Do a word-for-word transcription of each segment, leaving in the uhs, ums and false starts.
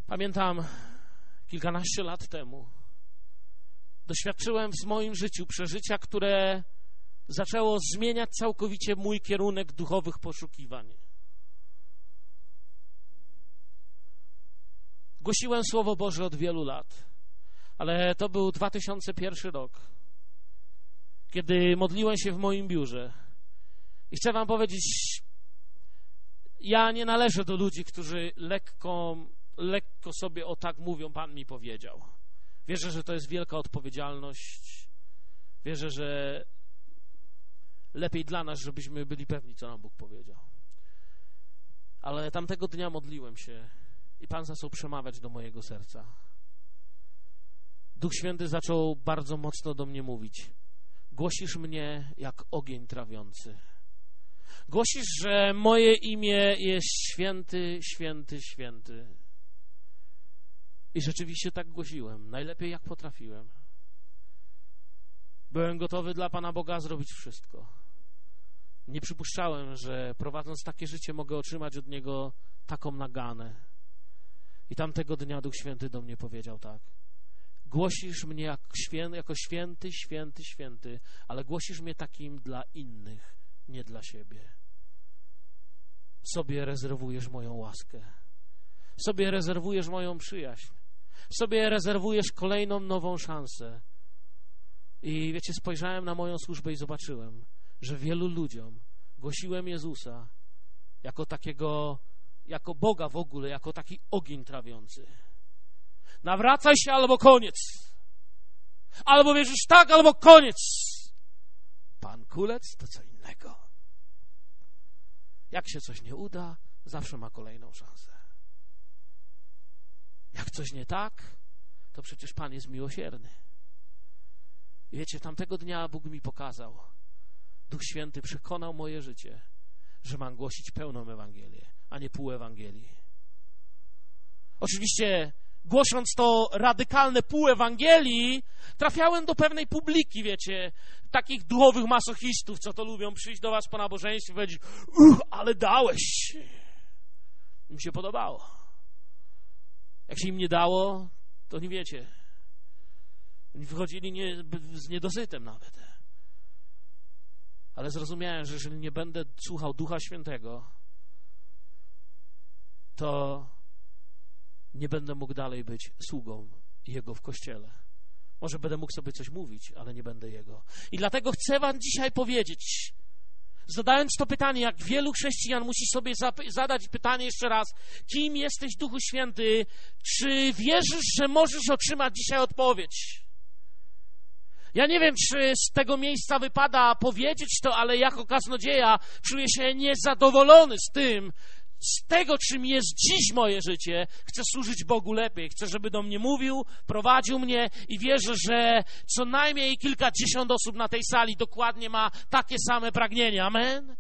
Pamiętam, kilkanaście lat temu doświadczyłem w moim życiu przeżycia, które zaczęło zmieniać całkowicie mój kierunek duchowych poszukiwań. Głosiłem Słowo Boże od wielu lat, ale to był dwa tysiące pierwszy rok, kiedy modliłem się w moim biurze. I chcę wam powiedzieć, ja nie należę do ludzi, którzy lekko, lekko sobie o tak mówią, Pan mi powiedział. Wierzę, że to jest wielka odpowiedzialność. Wierzę, że lepiej dla nas, żebyśmy byli pewni, co nam Bóg powiedział. Ale tamtego dnia modliłem się i Pan zaczął przemawiać do mojego serca. Duch Święty zaczął bardzo mocno do mnie mówić. Głosisz mnie jak ogień trawiący. Głosisz, że moje imię jest święty, święty, święty. I rzeczywiście tak głosiłem, najlepiej jak potrafiłem. Byłem gotowy dla Pana Boga zrobić wszystko. Nie przypuszczałem, że prowadząc takie życie mogę otrzymać od Niego taką naganę. I tamtego dnia Duch Święty do mnie powiedział tak. Głosisz mnie jak świę, jako święty, święty, święty, ale głosisz mnie takim dla innych, nie dla siebie. Sobie rezerwujesz moją łaskę. Sobie rezerwujesz moją przyjaźń. Sobie rezerwujesz kolejną nową szansę. I wiecie, spojrzałem na moją służbę i zobaczyłem, że wielu ludziom głosiłem Jezusa jako takiego, jako Boga w ogóle, jako taki ogień trawiący. Nawracaj się albo koniec. Albo wierzysz tak, albo koniec. Pan Kulec to co innego. Jak się coś nie uda, zawsze ma kolejną szansę. Jak coś nie tak, to przecież Pan jest miłosierny. I wiecie, tamtego dnia Bóg mi pokazał, Duch Święty przekonał moje życie, że mam głosić pełną Ewangelię, a nie pół Ewangelii. Oczywiście, głosząc to radykalne pół Ewangelii, trafiałem do pewnej publiki, wiecie, takich duchowych masochistów, co to lubią przyjść do was po nabożeństwie i powiedzieć, uch, ale dałeś. Im się podobało. Jak się im nie dało, to nie wiecie. Oni wychodzili nie, z niedosytem nawet. Ale zrozumiałem, że jeżeli nie będę słuchał Ducha Świętego, to nie będę mógł dalej być sługą Jego w Kościele. Może będę mógł sobie coś mówić, ale nie będę Jego. I dlatego chcę wam dzisiaj powiedzieć, zadając to pytanie, jak wielu chrześcijan musi sobie zadać pytanie jeszcze raz, kim jesteś, Duchu Święty? Czy wierzysz, że możesz otrzymać dzisiaj odpowiedź? Ja nie wiem, czy z tego miejsca wypada powiedzieć to, ale jako kaznodzieja czuję się niezadowolony z tym, z tego, czym jest dziś moje życie. Chcę służyć Bogu lepiej. Chcę, żeby do mnie mówił, prowadził mnie i wierzę, że co najmniej kilkadziesiąt osób na tej sali dokładnie ma takie same pragnienie. Amen?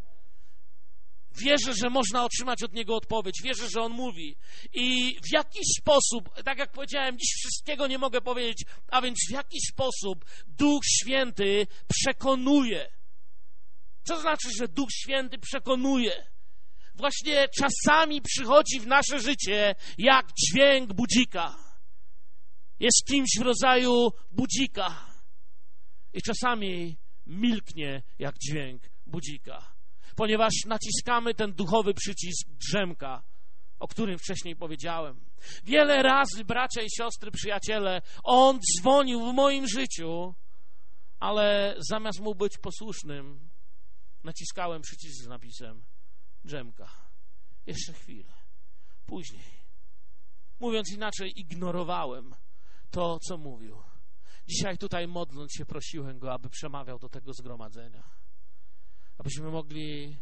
Wierzę, że można otrzymać od Niego odpowiedź. Wierzę, że On mówi. I w jakiś sposób, tak jak powiedziałem, dziś wszystkiego nie mogę powiedzieć, a więc w jakiś sposób Duch Święty przekonuje. Co znaczy, że Duch Święty przekonuje? Właśnie czasami przychodzi w nasze życie jak dźwięk budzika. Jest kimś w rodzaju budzika. I czasami milknie jak dźwięk budzika. Ponieważ naciskamy ten duchowy przycisk drzemka, o którym wcześniej powiedziałem. Wiele razy, bracia i siostry, przyjaciele, on dzwonił w moim życiu, ale zamiast mu być posłusznym, naciskałem przycisk z napisem drzemka. Jeszcze chwilę. Później. Mówiąc inaczej, ignorowałem to, co mówił. Dzisiaj tutaj modląc się, prosiłem Go, aby przemawiał do tego zgromadzenia. Abyśmy mogli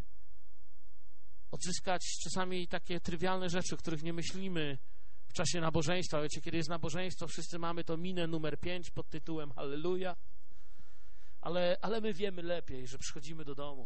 odzyskać czasami takie trywialne rzeczy, o których nie myślimy w czasie nabożeństwa. Wiecie, kiedy jest nabożeństwo, wszyscy mamy to minę numer pięć pod tytułem Halleluja. Ale, ale my wiemy lepiej, że przychodzimy do domu.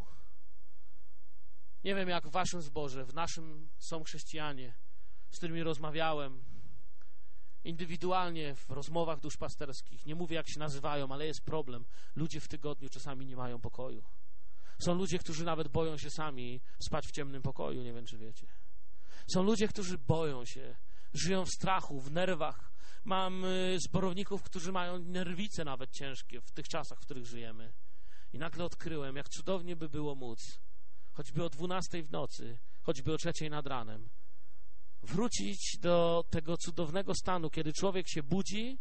Nie wiem, jak w waszym zborze, w naszym są chrześcijanie, z którymi rozmawiałem indywidualnie w rozmowach duszpasterskich. Nie mówię, jak się nazywają, ale jest problem. Ludzie w tygodniu czasami nie mają pokoju. Są ludzie, którzy nawet boją się sami spać w ciemnym pokoju, nie wiem, czy wiecie. Są ludzie, którzy boją się, żyją w strachu, w nerwach. Mam zborowników, którzy mają nerwice nawet ciężkie w tych czasach, w których żyjemy. I nagle odkryłem, jak cudownie by było móc, choćby o dwunastej w nocy, choćby o trzeciej nad ranem, wrócić do tego cudownego stanu, kiedy człowiek się budzi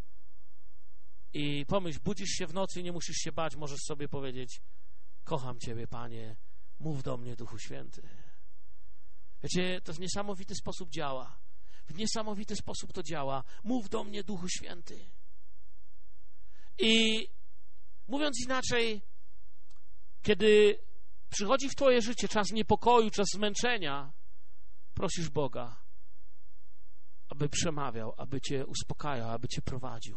i pomyśl, budzisz się w nocy i nie musisz się bać, możesz sobie powiedzieć: kocham Ciebie, Panie, mów do mnie, Duchu Święty. Wiecie, to w niesamowity sposób działa. W niesamowity sposób to działa. Mów do mnie, Duchu Święty. I mówiąc inaczej, kiedy przychodzi w Twoje życie czas niepokoju, czas zmęczenia, prosisz Boga, aby przemawiał, aby Cię uspokajał, aby Cię prowadził.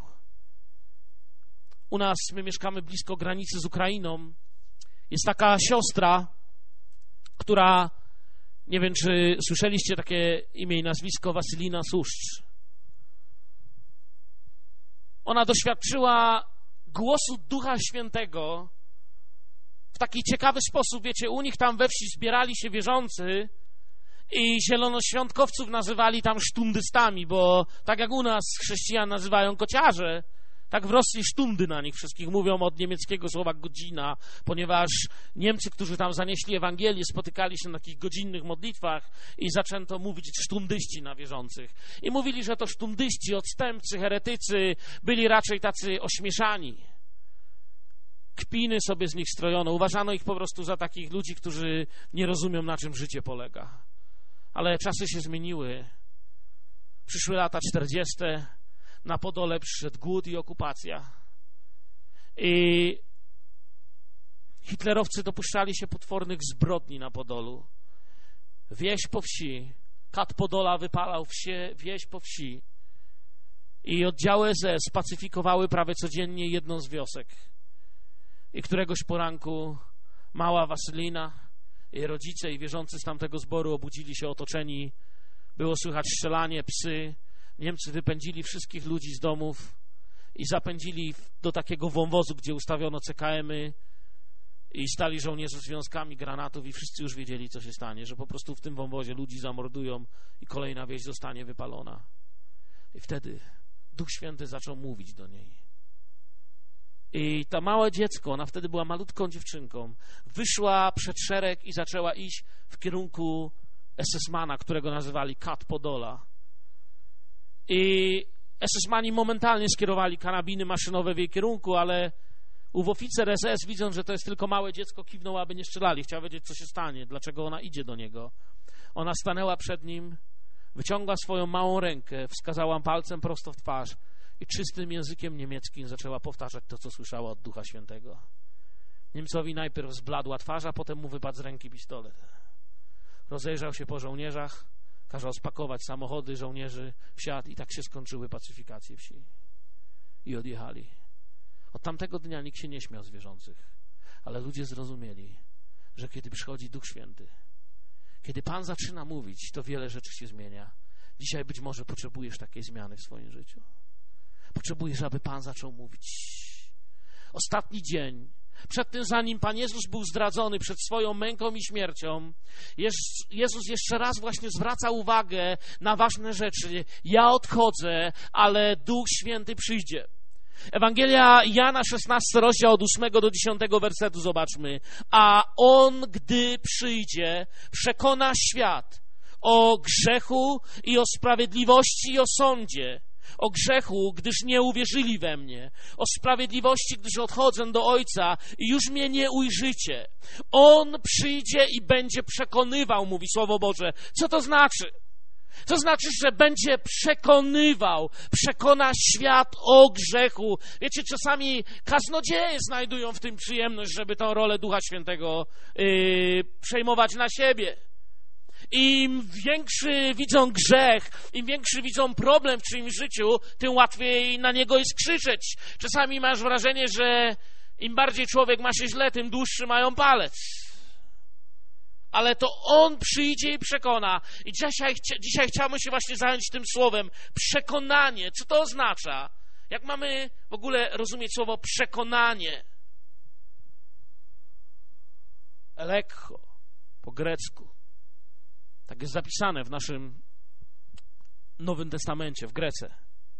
U nas, my mieszkamy blisko granicy z Ukrainą, jest taka siostra, która, nie wiem, czy słyszeliście takie imię i nazwisko, Wasylina Suszcz. Ona doświadczyła głosu Ducha Świętego w taki ciekawy sposób. Wiecie, u nich tam we wsi zbierali się wierzący i zielonoświątkowców nazywali tam sztundystami, bo tak jak u nas chrześcijan nazywają kociarze, tak w Rosji sztundy na nich wszystkich mówią od niemieckiego słowa godzina, ponieważ Niemcy, którzy tam zanieśli Ewangelię, spotykali się na takich godzinnych modlitwach i zaczęto mówić sztundyści na wierzących. I mówili, że to sztundyści, odstępcy, heretycy, byli raczej tacy ośmieszani. Kpiny sobie z nich strojono. Uważano ich po prostu za takich ludzi, którzy nie rozumią, na czym życie polega. Ale czasy się zmieniły. Przyszły lata czterdzieste. Na Podole przyszedł głód i okupacja. I hitlerowcy dopuszczali się potwornych zbrodni na Podolu. Wieś po wsi. Kat Podola wypalał wsie, wieś po wsi. I oddziały S S pacyfikowały prawie codziennie jedną z wiosek. I któregoś poranku mała Wasylina, jej rodzice i wierzący z tamtego zboru obudzili się otoczeni. Było słychać strzelanie, psy. Niemcy wypędzili wszystkich ludzi z domów i zapędzili do takiego wąwozu, gdzie ustawiono C K M-y i stali żołnierze z wiązkami granatów i wszyscy już wiedzieli, co się stanie, że po prostu w tym wąwozie ludzi zamordują i kolejna wieś zostanie wypalona. I wtedy Duch Święty zaczął mówić do niej. I to małe dziecko, ona wtedy była malutką dziewczynką, wyszła przed szereg i zaczęła iść w kierunku es es mana, którego nazywali Kat Podola. I es es mani momentalnie skierowali karabiny maszynowe w jej kierunku, ale ów oficer es es, widząc, że to jest tylko małe dziecko, kiwnął, aby nie strzelali. Chciał wiedzieć, co się stanie, dlaczego ona idzie do niego. Ona stanęła przed nim, wyciągła swoją małą rękę, wskazała palcem prosto w twarz i czystym językiem niemieckim zaczęła powtarzać to, co słyszała od Ducha Świętego. Niemcowi najpierw zbladła twarz, a potem mu wypadł z ręki pistolet. Rozejrzał się po żołnierzach, kazał spakować samochody żołnierzy, wsiadł i tak się skończyły pacyfikacje wsi. I odjechali. Od tamtego dnia nikt się nie śmiał z wierzących, ale ludzie zrozumieli, że kiedy przychodzi Duch Święty, kiedy Pan zaczyna mówić, to wiele rzeczy się zmienia. Dzisiaj być może potrzebujesz takiej zmiany w swoim życiu. Potrzebujesz, aby Pan zaczął mówić. Ostatni dzień, przed tym, zanim Pan Jezus był zdradzony przed swoją męką i śmiercią, Jezus jeszcze raz właśnie zwraca uwagę na ważne rzeczy. Ja odchodzę, ale Duch Święty przyjdzie. Ewangelia Jana, szesnasty rozdział od ósmego do dziesiątego wersetu, zobaczmy. A On, gdy przyjdzie, przekona świat o grzechu i o sprawiedliwości i o sądzie. O grzechu, gdyż nie uwierzyli we mnie. O sprawiedliwości, gdyż odchodzę do Ojca i już mnie nie ujrzycie. On przyjdzie i będzie przekonywał, mówi Słowo Boże. Co to znaczy? To znaczy, że będzie przekonywał, przekona świat o grzechu. Wiecie, czasami kaznodzieje znajdują w tym przyjemność, żeby tę rolę Ducha Świętego yy, przejmować na siebie. Im większy widzą grzech, im większy widzą problem w czyimś życiu, tym łatwiej na niego jest krzyczeć. Czasami masz wrażenie, że im bardziej człowiek ma się źle, tym dłuższy mają palec. Ale to On przyjdzie i przekona. I dzisiaj, dzisiaj chciałbym się właśnie zająć tym słowem przekonanie. Co to oznacza? Jak mamy w ogóle rozumieć słowo przekonanie? Elekcho, po grecku. Tak jest zapisane w naszym Nowym Testamencie, w Grece.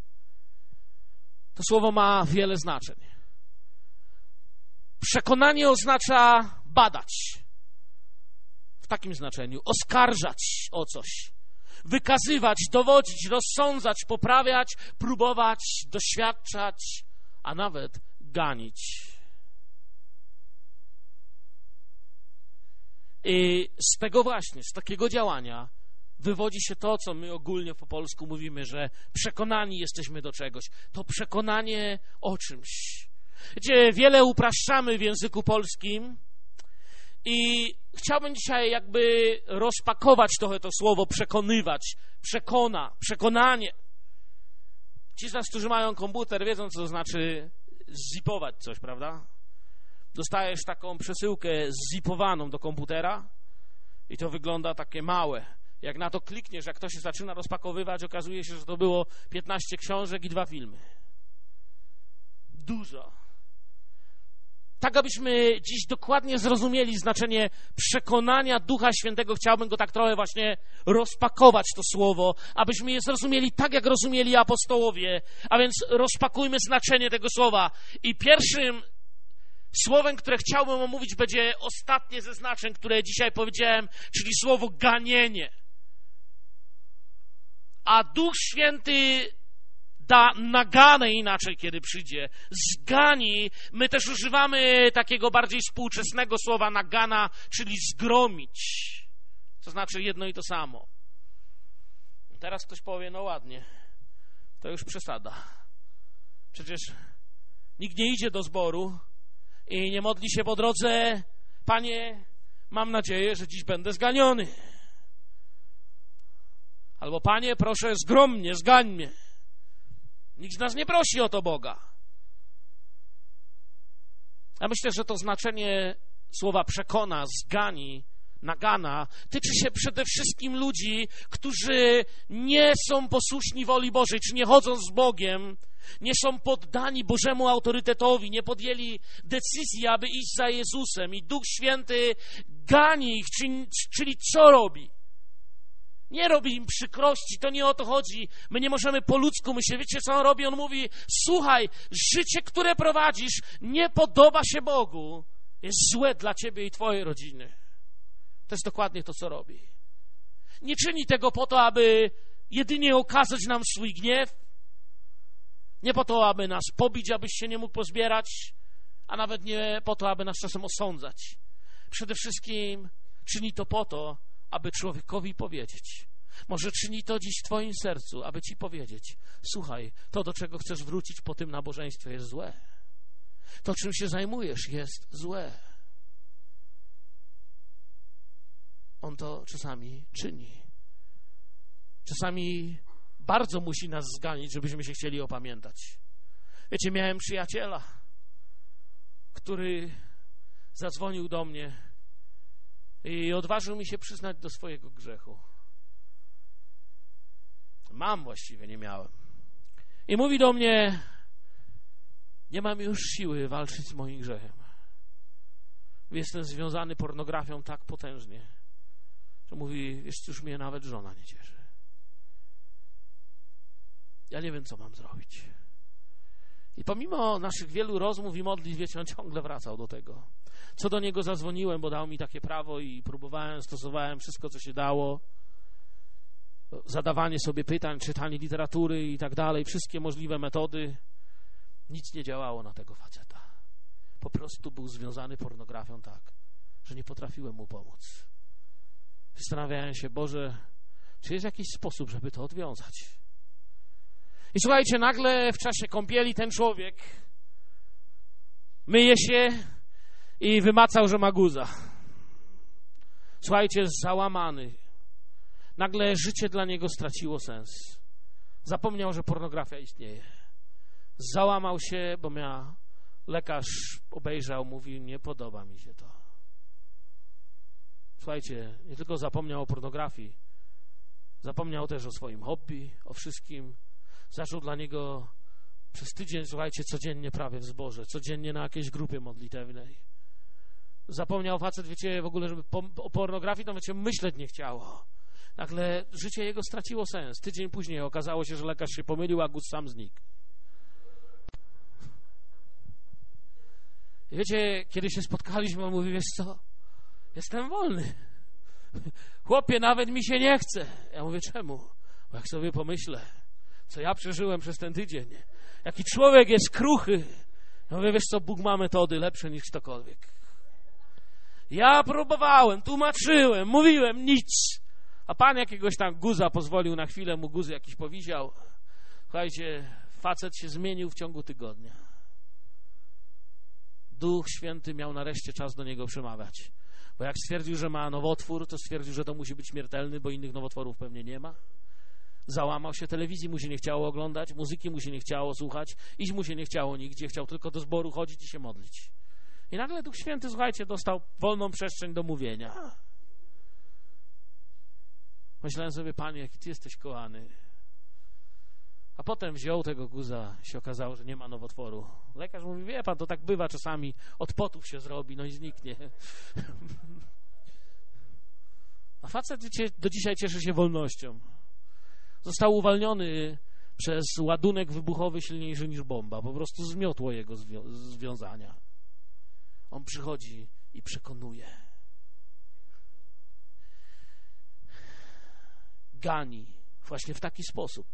To słowo ma wiele znaczeń. Przekonanie oznacza badać. W takim znaczeniu. Oskarżać o coś. Wykazywać, dowodzić, rozsądzać, poprawiać, próbować, doświadczać, a nawet ganić. I z tego właśnie, z takiego działania wywodzi się to, co my ogólnie po polsku mówimy, że przekonani jesteśmy do czegoś. To przekonanie o czymś. Wiecie, wiele upraszczamy w języku polskim i chciałbym dzisiaj jakby rozpakować trochę to słowo przekonywać, przekona, przekonanie. Ci z nas, którzy mają komputer, wiedzą, co to znaczy zipować coś, prawda? Dostajesz taką przesyłkę zipowaną do komputera i to wygląda takie małe. Jak na to klikniesz, jak to się zaczyna rozpakowywać, okazuje się, że to było piętnaście książek i dwa filmy. Dużo. Tak, abyśmy dziś dokładnie zrozumieli znaczenie przekonania Ducha Świętego, chciałbym go tak trochę właśnie rozpakować, to słowo, abyśmy je zrozumieli tak, jak rozumieli apostołowie. A więc rozpakujmy znaczenie tego słowa. I pierwszym słowem, które chciałbym omówić, będzie ostatnie ze znaczeń, które dzisiaj powiedziałem, czyli słowo ganienie. A Duch Święty da naganę inaczej, kiedy przyjdzie. Zgani. My też używamy takiego bardziej współczesnego słowa nagana, czyli zgromić. To znaczy jedno i to samo. Teraz ktoś powie, no ładnie, to już przesada. Przecież nikt nie idzie do zboru i nie modli się po drodze: Panie, mam nadzieję, że dziś będę zganiony. Albo: Panie, proszę, zgrom mnie, zgań mnie. Nikt z nas nie prosi o to Boga. Ja myślę, że to znaczenie słowa przekona, zgani, nagana tyczy się przede wszystkim ludzi, którzy nie są posłuszni woli Bożej, czy nie chodzą z Bogiem, nie są poddani Bożemu autorytetowi, nie podjęli decyzji, aby iść za Jezusem. I Duch Święty gani ich, czyli, czyli co robi? Nie robi im przykrości, to nie o to chodzi. My nie możemy po ludzku myśleć. Wiecie, co on robi? On mówi: słuchaj, życie, które prowadzisz, nie podoba się Bogu. Jest złe dla ciebie i twojej rodziny. To jest dokładnie to, co robi. Nie czyni tego po to, aby jedynie okazać nam swój gniew. Nie po to, aby nas pobić, abyś się nie mógł pozbierać, a nawet nie po to, aby nas czasem osądzać. Przede wszystkim czyni to po to, aby człowiekowi powiedzieć. Może czyni to dziś w twoim sercu, aby ci powiedzieć: słuchaj, to, do czego chcesz wrócić po tym nabożeństwie, jest złe. To, czym się zajmujesz, jest złe. On to czasami czyni. Czasami bardzo musi nas zganić, żebyśmy się chcieli opamiętać. Wiecie, miałem przyjaciela, który zadzwonił do mnie i odważył mi się przyznać do swojego grzechu. Mam właściwie, nie miałem. I mówi do mnie: nie mam już siły walczyć z moim grzechem. Jestem związany pornografią tak potężnie, że mówi: wiesz, już mnie nawet żona nie cieszy. Ja nie wiem, co mam zrobić. I pomimo naszych wielu rozmów i modlitw, wiecie, on ciągle wracał do tego. Co do niego zadzwoniłem, bo dał mi takie prawo i próbowałem, stosowałem wszystko, co się dało. Zadawanie sobie pytań, czytanie literatury i tak dalej, wszystkie możliwe metody. Nic nie działało na tego faceta. Po prostu był związany pornografią tak, że nie potrafiłem mu pomóc. Zastanawiałem się: Boże, czy jest jakiś sposób, żeby to odwiązać? I słuchajcie, nagle w czasie kąpieli ten człowiek myje się i wymacał, że ma guza. Słuchajcie, załamany. Nagle życie dla niego straciło sens. Zapomniał, że pornografia istnieje. Załamał się, bo miał lekarz, obejrzał, mówi: nie podoba mi się to. Słuchajcie, nie tylko zapomniał o pornografii, zapomniał też o swoim hobby, o wszystkim. Zaczął dla niego przez tydzień, słuchajcie, codziennie prawie w zborze, codziennie na jakiejś grupie modlitewnej. Zapomniał facet, wiecie, w ogóle, żeby po, o pornografii, to wiecie, myśleć nie chciało. Nagle życie jego straciło sens. Tydzień później okazało się, że lekarz się pomylił, a guz sam znikł. I wiecie, kiedy się spotkaliśmy, on mówi, wiesz co, jestem wolny. Chłopie, nawet mi się nie chce. Ja mówię, czemu? Bo jak sobie pomyślę, co ja przeżyłem przez ten tydzień, jaki człowiek jest kruchy. Ja mówię, wiesz co, Bóg ma metody lepsze niż ktokolwiek. Ja próbowałem, tłumaczyłem, mówiłem, nic. A Pan jakiegoś tam guza pozwolił na chwilę, mu guz jakiś powisiał. Słuchajcie, facet się zmienił w ciągu tygodnia. Duch Święty miał nareszcie czas do niego przemawiać. Bo jak stwierdził, że ma nowotwór, to stwierdził, że to musi być śmiertelny, bo innych nowotworów pewnie nie ma. Załamał się, telewizji mu się nie chciało oglądać, muzyki mu się nie chciało słuchać, iść mu się nie chciało nigdzie, chciał tylko do zboru chodzić i się modlić. I nagle Duch Święty, słuchajcie, dostał wolną przestrzeń do mówienia. Myślałem sobie, Panie, jaki Ty jesteś kochany. A potem wziął tego guza, się okazało, że nie ma nowotworu. Lekarz mówi, wie Pan, to tak bywa czasami, od potów się zrobi, no i zniknie. A facet do dzisiaj cieszy się wolnością. Został uwolniony przez ładunek wybuchowy silniejszy niż bomba. Po prostu zmiotło jego zwią- związania. On przychodzi i przekonuje. Gani właśnie w taki sposób.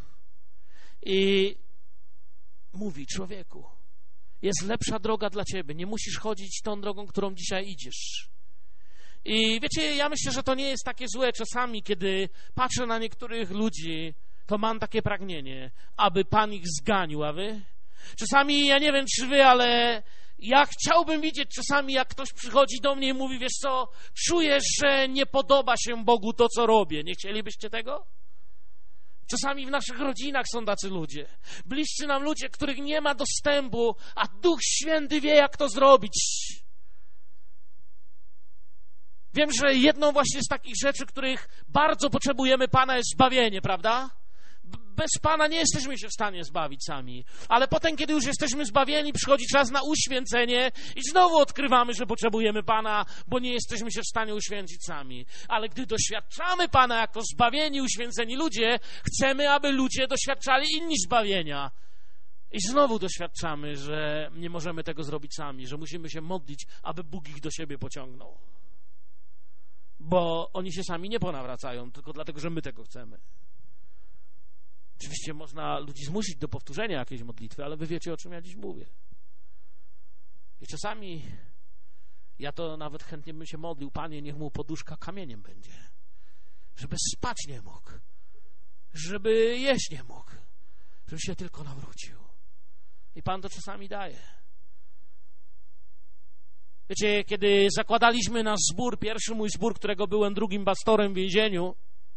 I mówi, człowieku, jest lepsza droga dla ciebie. Nie musisz chodzić tą drogą, którą dzisiaj idziesz. I wiecie, ja myślę, że to nie jest takie złe czasami, kiedy patrzę na niektórych ludzi, to mam takie pragnienie, aby Pan ich zganił, a wy? Czasami, ja nie wiem, czy wy, ale ja chciałbym widzieć czasami, jak ktoś przychodzi do mnie i mówi, wiesz co, czujesz, że nie podoba się Bogu to, co robię. Nie chcielibyście tego? Czasami w naszych rodzinach są tacy ludzie. Bliscy nam ludzie, których nie ma dostępu, a Duch Święty wie, jak to zrobić. Wiem, że jedną właśnie z takich rzeczy, których bardzo potrzebujemy Pana, jest zbawienie, prawda? Bez Pana nie jesteśmy się w stanie zbawić sami. Ale potem, kiedy już jesteśmy zbawieni, przychodzi czas na uświęcenie i znowu odkrywamy, że potrzebujemy Pana, bo nie jesteśmy się w stanie uświęcić sami. Ale gdy doświadczamy Pana jako zbawieni, uświęceni ludzie, chcemy, aby ludzie doświadczali inni zbawienia. I znowu doświadczamy, że nie możemy tego zrobić sami, że musimy się modlić, aby Bóg ich do siebie pociągnął. Bo oni się sami nie ponawracają, tylko dlatego, że my tego chcemy. Oczywiście można ludzi zmusić do powtórzenia jakiejś modlitwy, ale wy wiecie, o czym ja dziś mówię. I czasami ja to nawet chętnie bym się modlił, Panie, niech mu poduszka kamieniem będzie. Żeby spać nie mógł. Żeby jeść nie mógł. Żeby się tylko nawrócił. I Pan to czasami daje. Wiecie, kiedy zakładaliśmy nasz zbór, pierwszy mój zbór, którego byłem drugim pastorem w więzieniu,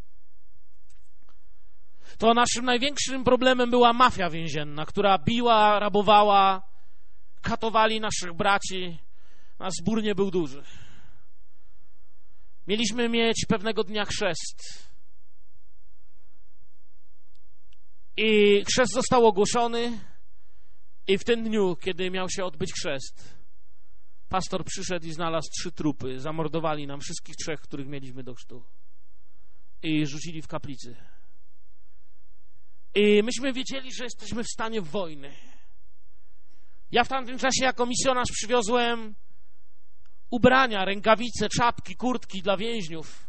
to naszym największym problemem była mafia więzienna, która biła, rabowała, katowali naszych braci. Nasz zbór nie był duży. Mieliśmy mieć pewnego dnia chrzest. I chrzest został ogłoszony i w tym dniu, kiedy miał się odbyć chrzest, pastor przyszedł i znalazł trzy trupy. Zamordowali nam wszystkich trzech, których mieliśmy do chrztu. I rzucili w kaplicy. I myśmy wiedzieli, że jesteśmy w stanie wojny. Ja w tamtym czasie jako misjonarz przywiozłem ubrania, rękawice, czapki, kurtki dla więźniów.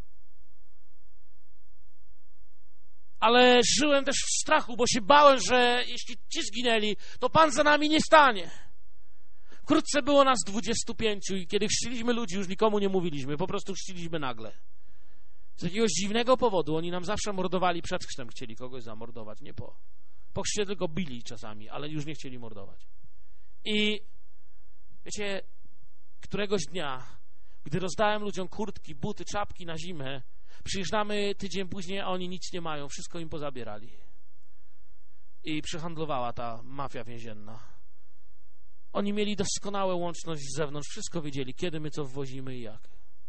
Ale żyłem też w strachu, bo się bałem, że jeśli ci zginęli, to Pan za nami nie stanie. Wkrótce było nas dwudziestu pięciu i kiedy chrzciliśmy ludzi, już nikomu nie mówiliśmy, po prostu chrzciliśmy nagle. Z jakiegoś dziwnego powodu oni nam zawsze mordowali przed chrztem, chcieli kogoś zamordować, nie po. Po chrzcie tylko bili czasami, ale już nie chcieli mordować. I wiecie, któregoś dnia, gdy rozdałem ludziom kurtki, buty, czapki na zimę, przyjeżdżamy tydzień później, a oni nic nie mają, wszystko im pozabierali. I przyhandlowała ta mafia więzienna. Oni mieli doskonałą łączność z zewnątrz, wszystko wiedzieli, kiedy my co wwozimy i jak.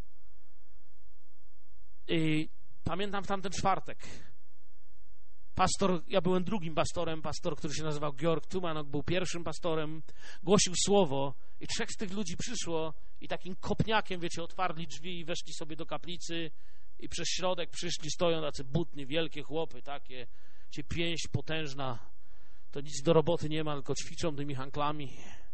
I pamiętam w tamten czwartek pastor, ja byłem drugim pastorem, pastor, który się nazywał Georg Tumanok, był pierwszym pastorem, głosił słowo i trzech z tych ludzi przyszło i takim kopniakiem, wiecie, otwarli drzwi i weszli sobie do kaplicy i przez środek przyszli, stoją tacy butni, wielkie chłopy, takie, gdzie pięść potężna, to nic do roboty nie ma, tylko ćwiczą tymi hanklami.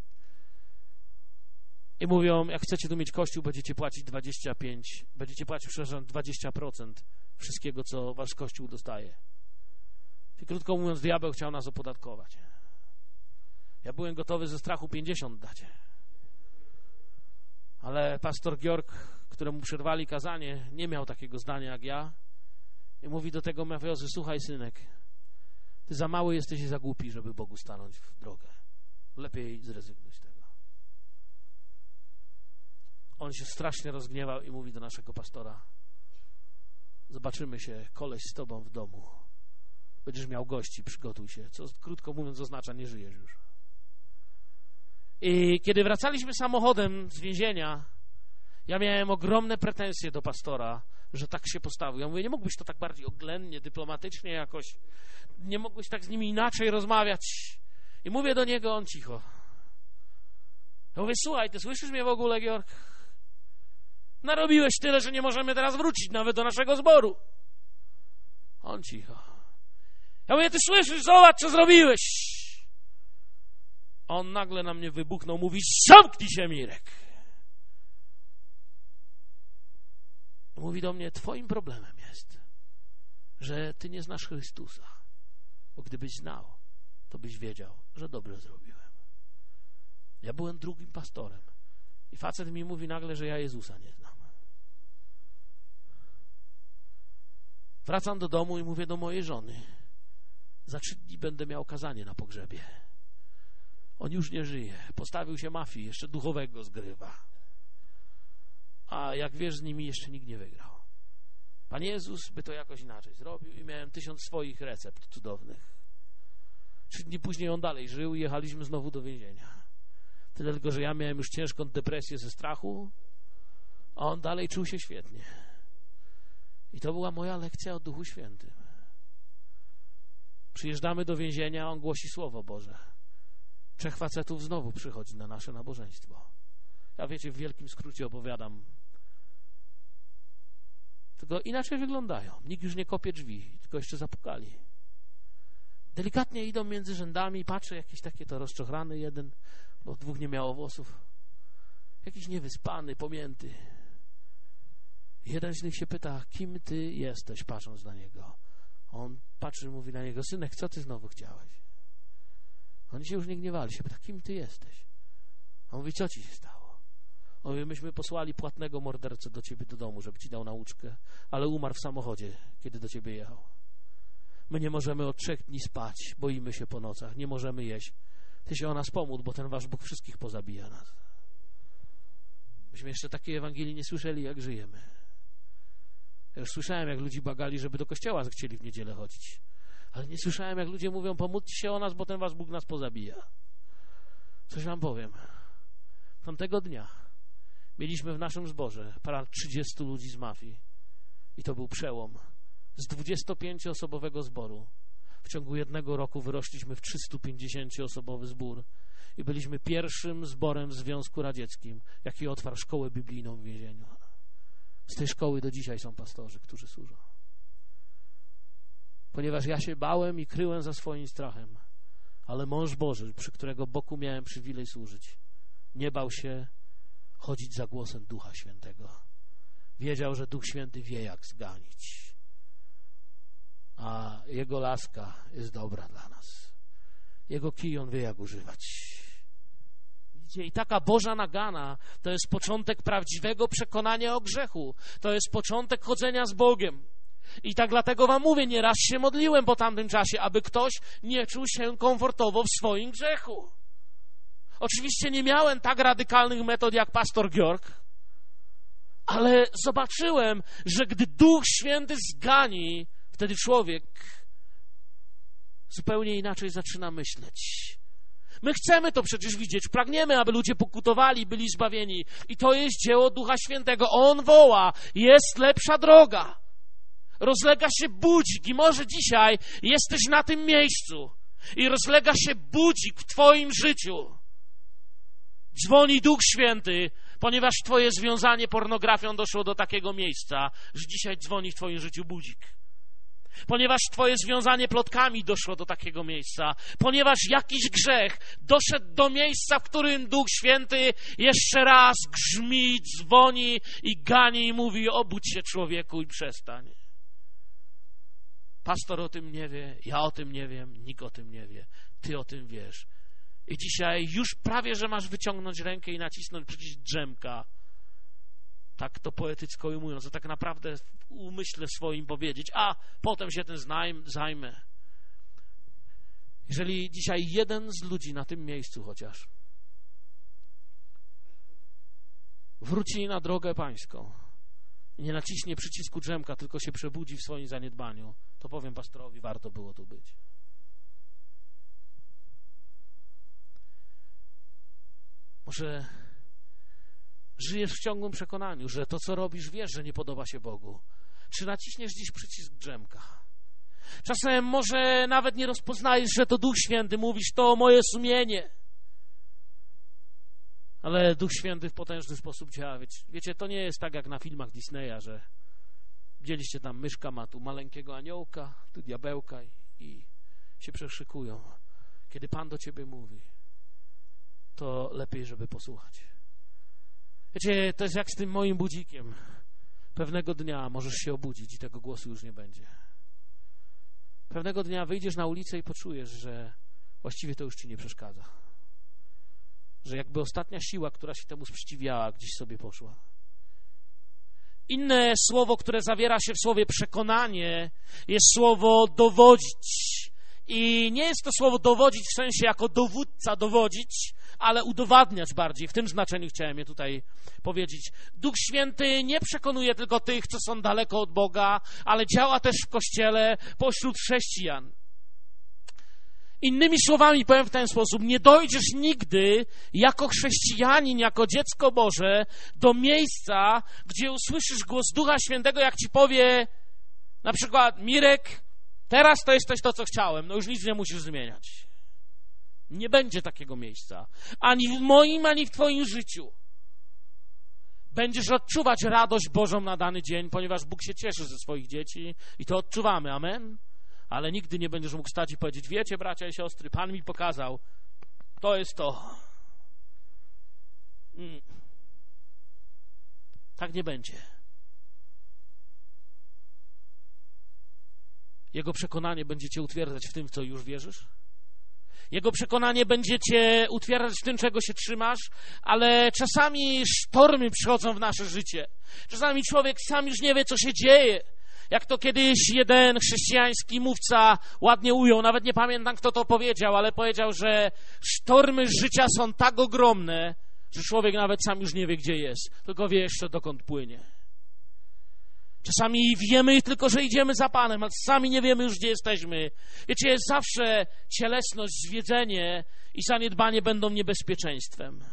I mówią, jak chcecie tu mieć kościół, będziecie płacić dwadzieścia pięć, będziecie płacić, przepraszam, dwadzieścia procent wszystkiego, co wasz kościół dostaje. I krótko mówiąc, diabeł chciał nas opodatkować. Ja byłem gotowy ze strachu pięćdziesiąt dać. Ale pastor Georg, któremu przerwali kazanie, nie miał takiego zdania jak ja. I mówi do tego mafiozy, słuchaj synek, ty za mały jesteś i za głupi, żeby Bogu stanąć w drogę. Lepiej zrezygnuj z tego. On się strasznie rozgniewał i mówi do naszego pastora, zobaczymy się, koleś z tobą w domu. Będziesz miał gości, przygotuj się. Co krótko mówiąc oznacza, nie żyjesz już. I kiedy wracaliśmy samochodem z więzienia, ja miałem ogromne pretensje do pastora, że tak się postawił. Ja mówię, nie mógłbyś to tak bardziej oględnie, dyplomatycznie jakoś, nie mógłbyś tak z nimi inaczej rozmawiać. I mówię do niego, on cicho. Ja mówię, słuchaj, ty słyszysz mnie w ogóle, Georg? Narobiłeś tyle, że nie możemy teraz wrócić nawet do naszego zboru. On cicho. Ja mówię, ty słyszysz, zobacz, co zrobiłeś. On nagle na mnie wybuchnął, mówi, zamknij się, Mirek. Mówi do mnie, twoim problemem jest, że ty nie znasz Chrystusa, bo gdybyś znał, to byś wiedział, że dobrze zrobiłem. Ja byłem drugim pastorem i facet mi mówi nagle, że ja Jezusa nie znam. Wracam do domu i mówię do mojej żony, za trzy dni będę miał kazanie na pogrzebie. On już nie żyje. Postawił się mafii, jeszcze duchowego zgrywa. A jak wiesz, z nimi jeszcze nikt nie wygrał. Pan Jezus by to jakoś inaczej zrobił i miałem tysiąc swoich recept cudownych. Trzy dni później on dalej żył i jechaliśmy znowu do więzienia. Tyle tylko, że ja miałem już ciężką depresję ze strachu, a on dalej czuł się świetnie. I to była moja lekcja o Duchu Świętym. Przyjeżdżamy do więzienia, on głosi Słowo Boże. Trzech facetów znowu przychodzi na nasze nabożeństwo. Ja wiecie, w wielkim skrócie opowiadam. Tylko inaczej wyglądają. Nikt już nie kopie drzwi, tylko jeszcze zapukali. Delikatnie idą między rzędami, patrzę, jakiś taki to rozczochrany jeden, bo dwóch nie miało włosów. Jakiś niewyspany, pomięty. Jeden z nich się pyta, kim ty jesteś, patrząc na niego. On patrzy i mówi na niego, synek, co ty znowu chciałeś? Oni się już nie gniewali, się pyta, kim ty jesteś? On mówi, co ci się stało? On mówi, myśmy posłali płatnego mordercę do ciebie do domu, żeby ci dał nauczkę, ale umarł w samochodzie, kiedy do ciebie jechał. My nie możemy od trzech dni spać, boimy się po nocach, nie możemy jeść. Ty się o nas pomódl, bo ten wasz Bóg wszystkich pozabija nas. Myśmy jeszcze takiej Ewangelii nie słyszeli, jak żyjemy. Ja już słyszałem, jak ludzi bagali, żeby do kościoła chcieli w niedzielę chodzić. Ale nie słyszałem, jak ludzie mówią, pomódlcie się o nas, bo ten wasz Bóg nas pozabija. Coś wam powiem. Tamtego dnia mieliśmy w naszym zborze ponad trzydziestu ludzi z mafii. I to był przełom. Z dwudziestopięcioosobowego zboru w ciągu jednego roku wyrośliśmy w trzystupięćdziesięcioosobowy zbór i byliśmy pierwszym zborem w Związku Radzieckim, jaki otwarł szkołę biblijną w więzieniu. Z tej szkoły do dzisiaj są pastorzy, którzy służą. Ponieważ ja się bałem i kryłem za swoim strachem, ale mąż Boży, przy którego boku miałem przywilej służyć, nie bał się chodzić za głosem Ducha Świętego. Wiedział, że Duch Święty wie, jak zganić. A Jego laska jest dobra dla nas. Jego kij On wie, jak używać. Widzicie? I taka Boża nagana to jest początek prawdziwego przekonania o grzechu. To jest początek chodzenia z Bogiem. I tak dlatego wam mówię, nieraz się modliłem po tamtym czasie, aby ktoś nie czuł się komfortowo w swoim grzechu. Oczywiście nie miałem tak radykalnych metod jak pastor Georg, ale zobaczyłem, że gdy Duch Święty zgani, wtedy człowiek zupełnie inaczej zaczyna myśleć. My chcemy to przecież widzieć, pragniemy, aby ludzie pokutowali, byli zbawieni. I to jest dzieło Ducha Świętego. On woła, jest lepsza droga. Rozlega się budzik i może dzisiaj jesteś na tym miejscu i rozlega się budzik w twoim życiu. Dzwoni Duch Święty, Ponieważ twoje związanie pornografią doszło do takiego miejsca, że dzisiaj dzwoni w twoim życiu budzik. Ponieważ twoje związanie plotkami doszło do takiego miejsca. Ponieważ jakiś grzech doszedł do miejsca, w którym Duch Święty jeszcze raz grzmi, dzwoni i gani i mówi: obudź się, człowieku, i przestań. Pastor o tym nie wie, ja o tym nie wiem, nikt o tym nie wie. Ty o tym wiesz. I dzisiaj już prawie, że masz wyciągnąć rękę i nacisnąć przycisk drzemka. Tak to poetycko ujmując, to tak naprawdę w umyśle swoim powiedzieć, a potem się tym zajmę. Jeżeli dzisiaj jeden z ludzi na tym miejscu chociaż wróci na drogę pańską i nie naciśnie przycisku drzemka, tylko się przebudzi w swoim zaniedbaniu, to powiem pastorowi, warto było tu być. Może żyjesz w ciągłym przekonaniu, że to, co robisz, wiesz, że nie podoba się Bogu. Czy naciśniesz dziś przycisk drzemka? Czasem może nawet nie rozpoznajesz, że to Duch Święty, mówisz: to moje sumienie. Ale Duch Święty w potężny sposób działa. Wiecie, wiecie, to nie jest tak jak na filmach Disneya, że widzieliście tam, myszka ma tu maleńkiego aniołka, tu diabełka i, i się przeszykują. Kiedy Pan do ciebie mówi, to lepiej, żeby posłuchać. Wiecie, to jest jak z tym moim budzikiem. Pewnego dnia możesz się obudzić i tego głosu już nie będzie. Pewnego dnia wyjdziesz na ulicę i poczujesz, że właściwie to już ci nie przeszkadza. Że jakby ostatnia siła, która się temu sprzeciwiała, gdzieś sobie poszła. Inne słowo, które zawiera się w słowie przekonanie, jest słowo dowodzić. I nie jest to słowo dowodzić w sensie jako dowódca dowodzić, ale udowadniać bardziej. W tym znaczeniu chciałem je tutaj powiedzieć. Duch Święty nie przekonuje tylko tych, co są daleko od Boga, ale działa też w Kościele pośród chrześcijan. Innymi słowami powiem w ten sposób: nie dojdziesz nigdy jako chrześcijanin, jako dziecko Boże do miejsca, gdzie usłyszysz głos Ducha Świętego, jak ci powie na przykład: Mirek, teraz to jesteś to, co chciałem, no już nic nie musisz zmieniać. Nie będzie takiego miejsca. Ani w moim, ani w twoim życiu. Będziesz odczuwać radość Bożą na dany dzień, ponieważ Bóg się cieszy ze swoich dzieci i to odczuwamy, amen? Ale nigdy nie będziesz mógł stać i powiedzieć: wiecie, bracia i siostry, Pan mi pokazał, to jest to. Mm. Tak nie będzie. Jego przekonanie będzie cię utwierdzać w tym, w co już wierzysz. Jego przekonanie będzie cię utwierdzać w tym, czego się trzymasz, ale czasami sztormy przychodzą w nasze życie. Czasami człowiek sam już nie wie, co się dzieje. Jak to kiedyś jeden chrześcijański mówca ładnie ujął, nawet nie pamiętam, kto to powiedział, ale powiedział, że sztormy życia są tak ogromne, że człowiek nawet sam już nie wie, gdzie jest, tylko wie jeszcze, dokąd płynie. Czasami wiemy tylko, że idziemy za Panem, ale sami nie wiemy już, gdzie jesteśmy. Wiecie, zawsze cielesność, zwiedzenie i zaniedbanie będą niebezpieczeństwem.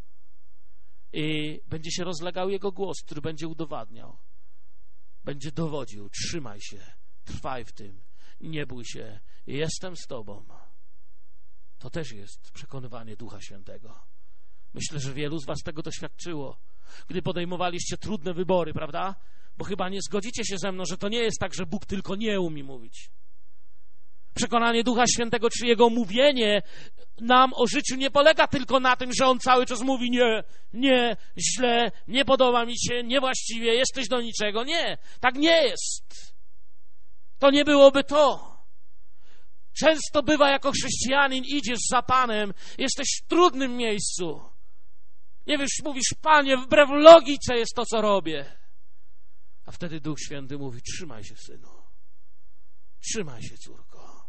I będzie się rozlegał Jego głos, który będzie udowadniał. Będzie dowodził: trzymaj się, trwaj w tym, nie bój się, jestem z Tobą. To też jest przekonywanie Ducha Świętego. Myślę, że wielu z was tego doświadczyło, gdy podejmowaliście trudne wybory, prawda? Bo chyba nie zgodzicie się ze mną, że to nie jest tak, że Bóg tylko nie umie mówić. Przekonanie Ducha Świętego, czy Jego mówienie nam o życiu nie polega tylko na tym, że On cały czas mówi: nie, nie, źle, nie podoba mi się, niewłaściwie, jesteś do niczego. Nie, tak nie jest. To nie byłoby to. Często bywa, jako chrześcijanin idziesz za Panem, jesteś w trudnym miejscu. Nie wiesz, mówisz: Panie, wbrew logice jest to, co robię. A wtedy Duch Święty mówi: trzymaj się, synu. Trzymaj się, córko.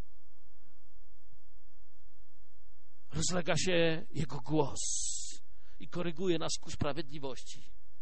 Rozlega się Jego głos i koryguje nas ku sprawiedliwości.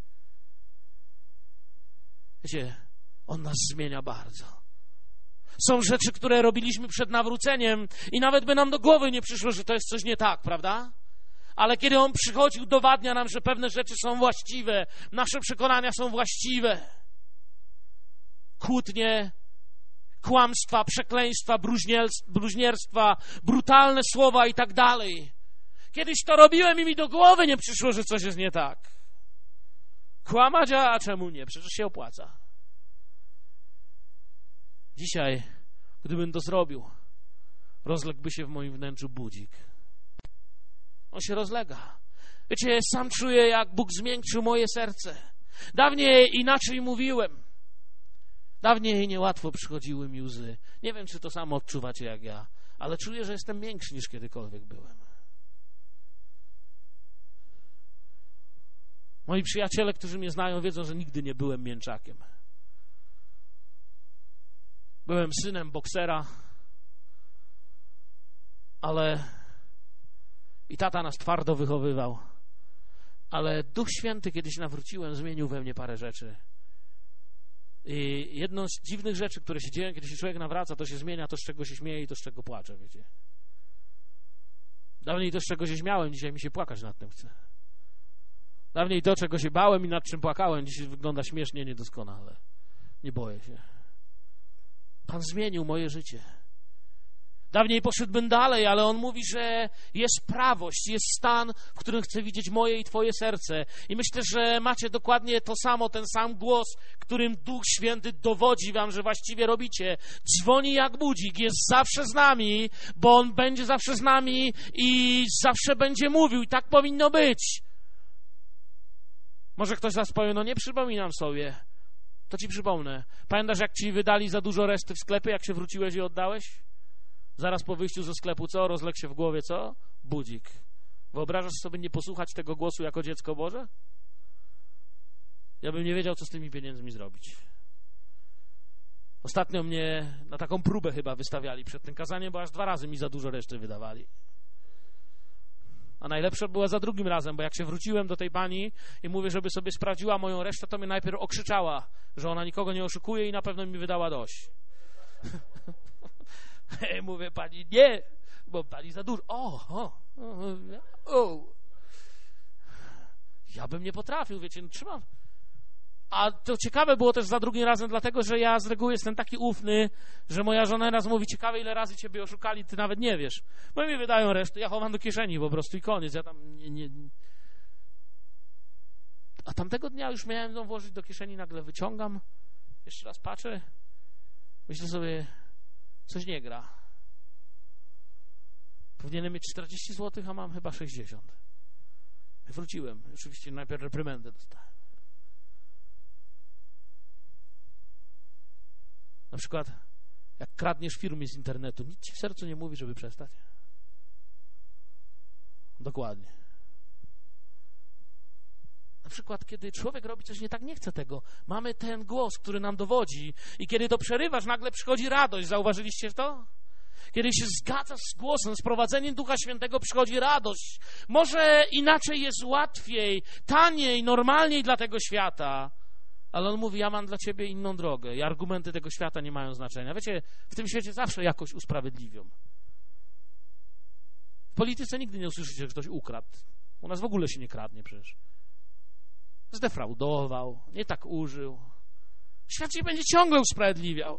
Wiecie, On nas zmienia bardzo. Są rzeczy, które robiliśmy przed nawróceniem i nawet by nam do głowy nie przyszło, że to jest coś nie tak, prawda? Ale kiedy On przychodzi, udowadnia nam, że pewne rzeczy są właściwe, nasze przekonania są właściwe. Kłótnie, kłamstwa, przekleństwa, bluźnierstwa, brutalne słowa i tak dalej. Kiedyś to robiłem i mi do głowy nie przyszło, że coś jest nie tak. Kłamać, a czemu nie? Przecież się opłaca. Dzisiaj, gdybym to zrobił, rozległby się w moim wnętrzu budzik. On się rozlega. Wiecie, sam czuję, jak Bóg zmiękczył moje serce. Dawniej inaczej mówiłem. Dawniej niełatwo przychodziły mi łzy. Nie wiem, czy to samo odczuwacie jak ja, ale czuję, że jestem miększy niż kiedykolwiek byłem. Moi przyjaciele, którzy mnie znają, wiedzą, że nigdy nie byłem mięczakiem. Byłem synem boksera, ale i tata nas twardo wychowywał. Ale Duch Święty, kiedyś nawróciłem, zmienił we mnie parę rzeczy. I jedną z dziwnych rzeczy, które się dzieją, kiedy się człowiek nawraca, to się zmienia to, z czego się śmieje i to, z czego płacze, wiecie. Dawniej to, z czego się śmiałem, dzisiaj mi się płakać nad tym chce. Dawniej to, czego się bałem i nad czym płakałem, dzisiaj wygląda śmiesznie, niedoskonale. Nie boję się. Pan zmienił moje życie. Dawniej poszedłbym dalej, ale On mówi, że jest prawość, jest stan, w którym chce widzieć moje i Twoje serce. I myślę, że macie dokładnie to samo, ten sam głos, którym Duch Święty dowodzi wam, że właściwie robicie. Dzwoni jak budzik, jest zawsze z nami, bo On będzie zawsze z nami i zawsze będzie mówił. I tak powinno być. Może ktoś z was powie, no nie przypominam sobie. To ci przypomnę. Pamiętasz, jak ci wydali za dużo reszty w sklepie, jak się wróciłeś i oddałeś? Zaraz po wyjściu ze sklepu co? Rozległ się w głowie co? Budzik. Wyobrażasz sobie nie posłuchać tego głosu jako dziecko Boże? Ja bym nie wiedział, co z tymi pieniędzmi zrobić. Ostatnio mnie na taką próbę chyba wystawiali przed tym kazaniem, bo aż dwa razy mi za dużo reszty wydawali. A najlepsza była za drugim razem, bo jak się wróciłem do tej pani i mówię, żeby sobie sprawdziła moją resztę, to mnie najpierw okrzyczała, że ona nikogo nie oszukuje i na pewno mi wydała dość. Mówię, pani, nie, bo pani za dużo. O, o, o, o. Ja bym nie potrafił, wiecie, no, trzymam. A to ciekawe było też za drugim razem, dlatego, że ja z reguły jestem taki ufny, że moja żona raz mówi, ciekawe ile razy ciebie oszukali, ty nawet nie wiesz. Bo mi wydają resztę, ja chowam do kieszeni po prostu i koniec. Ja tam nie, nie... A tamtego dnia już miałem ją włożyć do kieszeni, nagle wyciągam, jeszcze raz patrzę, myślę sobie, coś nie gra. Powinienem mieć czterdzieści złotych, a mam chyba sześćdziesiąt. Wróciłem, oczywiście najpierw reprymendę dostałem. Na przykład, jak kradniesz firmy z internetu, nic ci w sercu nie mówi, żeby przestać. Dokładnie. Na przykład, kiedy człowiek robi coś nie tak, nie chce tego. Mamy ten głos, który nam dowodzi i kiedy to przerywasz, nagle przychodzi radość. Zauważyliście to? Kiedy się zgadzasz z głosem, z prowadzeniem Ducha Świętego, przychodzi radość. Może inaczej jest łatwiej, taniej, normalniej dla tego świata. Ale On mówi, ja mam dla ciebie inną drogę i argumenty tego świata nie mają znaczenia. Wiecie, w tym świecie zawsze jakoś usprawiedliwią. W polityce nigdy nie usłyszycie, że ktoś ukradł. U nas w ogóle się nie kradnie przecież. Zdefraudował, nie tak użył. Świat się będzie ciągle usprawiedliwiał.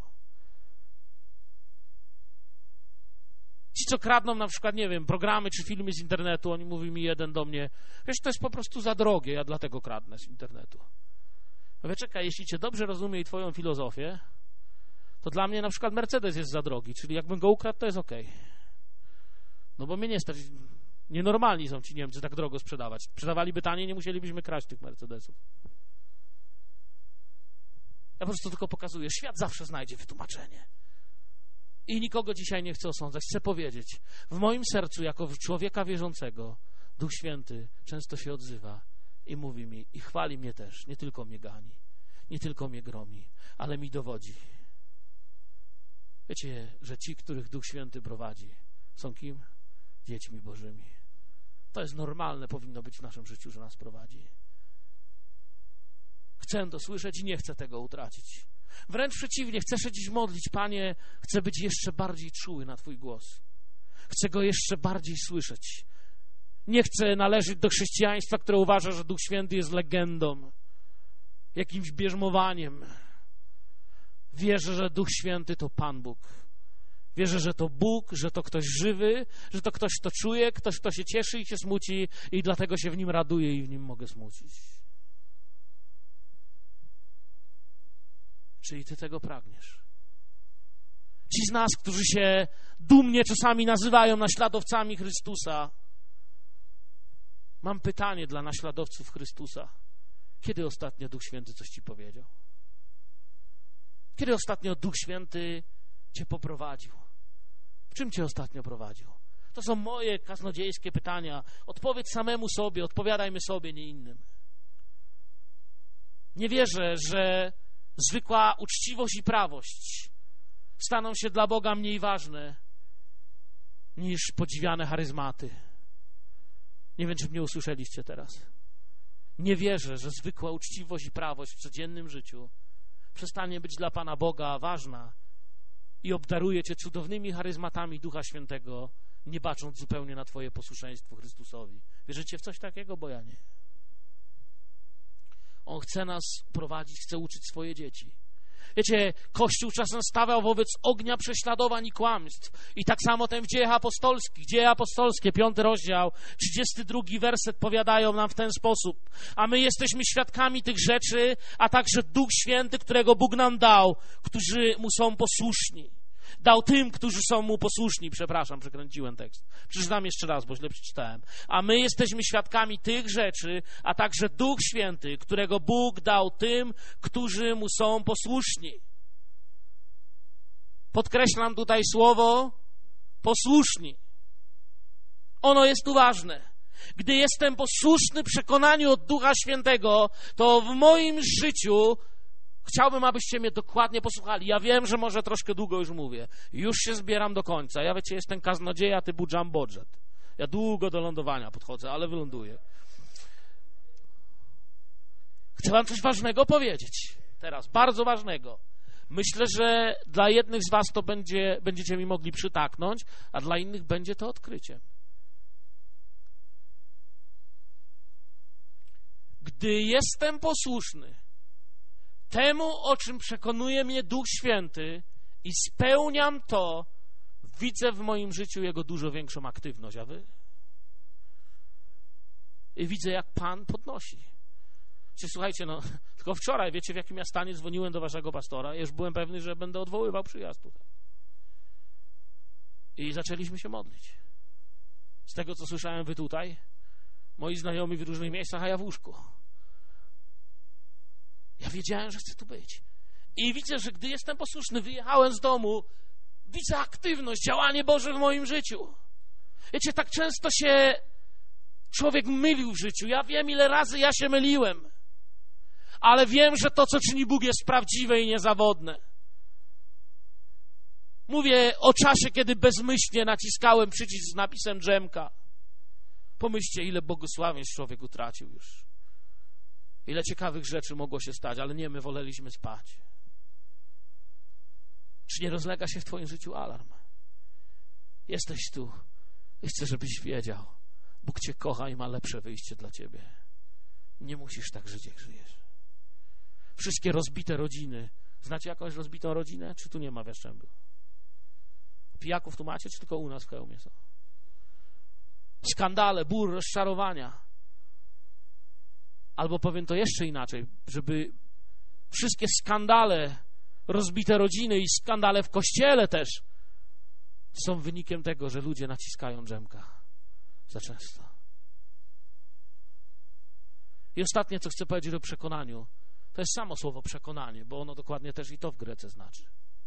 Ci, co kradną na przykład, nie wiem, programy czy filmy z internetu, oni mówi mi jeden do mnie, wiesz, to jest po prostu za drogie, ja dlatego kradnę z internetu. Mówię, czekaj, jeśli cię dobrze rozumie i twoją filozofię, to dla mnie na przykład Mercedes jest za drogi, czyli jakbym go ukradł, to jest okej. Okay. No bo mnie nie stać, nienormalni są ci Niemcy tak drogo sprzedawać. Sprzedawaliby taniej, nie musielibyśmy kraść tych Mercedesów. Ja po prostu tylko pokazuję, świat zawsze znajdzie wytłumaczenie. I nikogo dzisiaj nie chcę osądzać. Chcę powiedzieć, w moim sercu, jako człowieka wierzącego, Duch Święty często się odzywa i mówi mi, i chwali mnie też, nie tylko mnie gani, nie tylko mnie gromi, ale mi dowodzi. Wiecie, że ci, których Duch Święty prowadzi, są kim? Dziećmi Bożymi. To jest normalne, powinno być w naszym życiu, że nas prowadzi. Chcę to słyszeć i nie chcę tego utracić. Wręcz przeciwnie, chcę się dziś modlić, Panie, chcę być jeszcze bardziej czuły na Twój głos. Chcę Go jeszcze bardziej słyszeć. Nie chcę należeć do chrześcijaństwa, które uważa, że Duch Święty jest legendą, jakimś bierzmowaniem. Wierzę, że Duch Święty to Pan Bóg. Wierzę, że to Bóg, że to ktoś żywy, że to ktoś, kto czuje, ktoś, kto się cieszy i się smuci i dlatego się w Nim raduje i w Nim mogę smucić. Czyli Ty tego pragniesz. Ci z nas, którzy się dumnie czasami nazywają naśladowcami Chrystusa, mam pytanie dla naśladowców Chrystusa. Kiedy ostatnio Duch Święty coś Ci powiedział? Kiedy ostatnio Duch Święty Cię poprowadził? W czym Cię ostatnio prowadził? To są moje kaznodziejskie pytania. Odpowiedz samemu sobie, odpowiadajmy sobie, nie innym. Nie wierzę, że zwykła uczciwość i prawość staną się dla Boga mniej ważne niż podziwiane charyzmaty. Nie wiem, czy mnie usłyszeliście teraz. Nie wierzę, że zwykła uczciwość i prawość w codziennym życiu przestanie być dla Pana Boga ważna i obdaruje Cię cudownymi charyzmatami Ducha Świętego, nie bacząc zupełnie na Twoje posłuszeństwo Chrystusowi. Wierzycie w coś takiego? Bo ja nie. On chce nas prowadzić, chce uczyć swoje dzieci. Wiecie, Kościół czasem stawiał wobec ognia prześladowań i kłamstw. I tak samo ten w Dziejach Apostolskich. Dzieje Apostolskie, piąty rozdział, trzydziesty drugi werset powiadają nam w ten sposób. A my jesteśmy świadkami tych rzeczy, a także Duch Święty, którego Bóg nam dał, którzy Mu są posłuszni. Dał tym, którzy są Mu posłuszni. Przepraszam, przekręciłem tekst. Przeczytam jeszcze raz, bo źle przeczytałem. A my jesteśmy świadkami tych rzeczy, a także Duch Święty, którego Bóg dał tym, którzy Mu są posłuszni. Podkreślam tutaj słowo posłuszni. Ono jest tu ważne. Gdy jestem posłuszny przekonaniu od Ducha Świętego, to w moim życiu chciałbym, abyście mnie dokładnie posłuchali. Ja wiem, że może troszkę długo już mówię. Już się zbieram do końca. Ja, wiecie, jestem kaznodzieja typu jumbo jet. Ja długo do lądowania podchodzę, ale wyląduję. Chcę wam coś ważnego powiedzieć. Teraz, bardzo ważnego. Myślę, że dla jednych z was to będzie, będziecie mi mogli przytaknąć, a dla innych będzie to odkryciem. Gdy jestem posłuszny temu, o czym przekonuje mnie Duch Święty i spełniam to, widzę w moim życiu Jego dużo większą aktywność, a wy? I widzę, jak Pan podnosi. Czy słuchajcie, no, tylko wczoraj, wiecie, w jakim ja stanie dzwoniłem do waszego pastora? Ja już byłem pewny, że będę odwoływał przyjazd tutaj. I zaczęliśmy się modlić. Z tego, co słyszałem, wy tutaj, moi znajomi w różnych miejscach, a ja w łóżku. Ja wiedziałem, że chcę tu być. I widzę, że gdy jestem posłuszny, wyjechałem z domu, widzę aktywność, działanie Boże w moim życiu. Wiecie, tak często się człowiek mylił w życiu. Ja wiem, ile razy ja się myliłem. Ale wiem, że to, co czyni Bóg, jest prawdziwe i niezawodne. Mówię o czasie, kiedy bezmyślnie naciskałem przycisk z napisem drzemka. Pomyślcie, ile błogosławieństw człowiek utracił już. Ile ciekawych rzeczy mogło się stać, ale nie, my woleliśmy spać. Czy nie rozlega się w twoim życiu alarm? Jesteś tu i chcę, żebyś wiedział, Bóg cię kocha i ma lepsze wyjście dla ciebie. Nie musisz tak żyć, jak żyjesz. Wszystkie rozbite rodziny. Znacie jakąś rozbitą rodzinę? Czy tu nie ma w Jastrzębiu? Pijaków tu macie, czy tylko u nas w Chełmie są? Skandale, ból, rozczarowania. Albo powiem to jeszcze inaczej, żeby wszystkie skandale, rozbite rodziny i skandale w kościele też są wynikiem tego, że ludzie naciskają drzemka za często. I ostatnie, co chcę powiedzieć o przekonaniu, to jest samo słowo przekonanie, bo ono dokładnie też i to w Grece znaczy.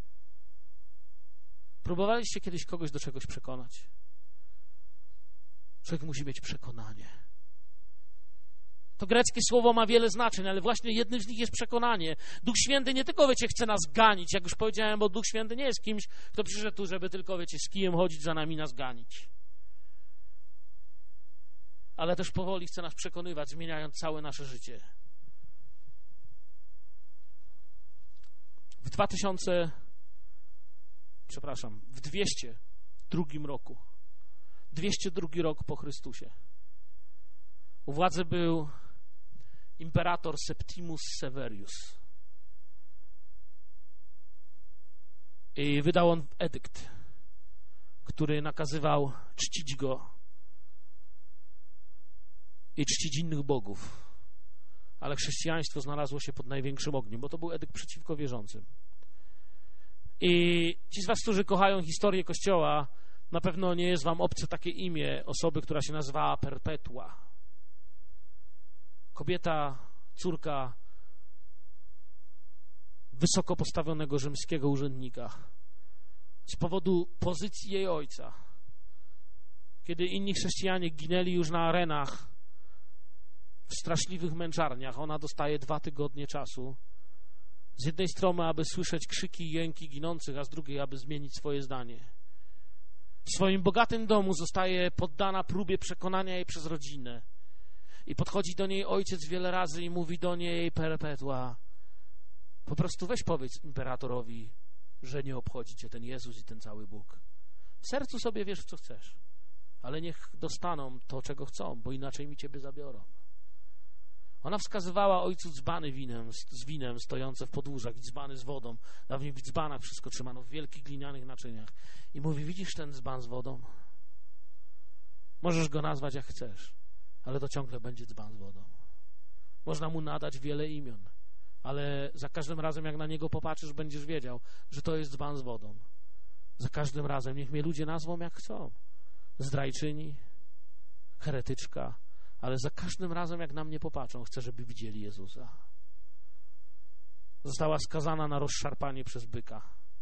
Próbowaliście kiedyś kogoś do czegoś przekonać? Człowiek musi mieć przekonanie. To greckie słowo ma wiele znaczeń, ale właśnie jednym z nich jest przekonanie. Duch Święty nie tylko, wiecie, chce nas ganić, jak już powiedziałem, bo Duch Święty nie jest kimś, kto przyszedł tu, żeby tylko, wiecie, z kijem chodzić za nami, nas ganić. Ale też powoli chce nas przekonywać, zmieniając całe nasze życie. W dwa tysiące, przepraszam, w dwieście drugim roku, dwieście drugi rok po Chrystusie, u władzy był imperator Septimus Severus. I wydał on edykt, który nakazywał czcić go i czcić innych bogów ale chrześcijaństwo znalazło się pod największym ogniem, bo to był edykt przeciwko wierzącym. I ci z was, którzy kochają historię Kościoła, na pewno nie jest wam obce takie imię osoby, która się nazywała Perpetua. Kobieta, córka wysoko postawionego rzymskiego urzędnika. Z powodu pozycji jej ojca, kiedy inni chrześcijanie ginęli już na arenach, w straszliwych męczarniach, ona dostaje dwa tygodnie czasu. Z jednej strony, aby słyszeć krzyki i jęki ginących, a z drugiej, aby zmienić swoje zdanie. W swoim bogatym domu zostaje poddana próbie przekonania jej przez rodzinę. I podchodzi do niej ojciec wiele razy i mówi do niej: Perpetua, po prostu weź powiedz imperatorowi, że nie obchodzi cię ten Jezus i ten cały Bóg. W sercu sobie wiesz, co chcesz, ale niech dostaną to, czego chcą, bo inaczej mi ciebie zabiorą. Ona wskazywała ojcu dzbany winem, z winem stojące w podłużach i dzbany z wodą. Dawniej w dzbanach wszystko trzymano, w wielkich glinianych naczyniach. I mówi: widzisz ten dzban z wodą? Możesz go nazwać jak chcesz, ale to ciągle będzie dzban z wodą. Można mu nadać wiele imion, ale za każdym razem, jak na niego popatrzysz, będziesz wiedział, że to jest dzban z wodą. Za każdym razem niech mnie ludzie nazwą jak chcą. Zdrajczyni, heretyczka, ale za każdym razem, jak na mnie popatrzą, chcę, żeby widzieli Jezusa. Została skazana na rozszarpanie przez byka.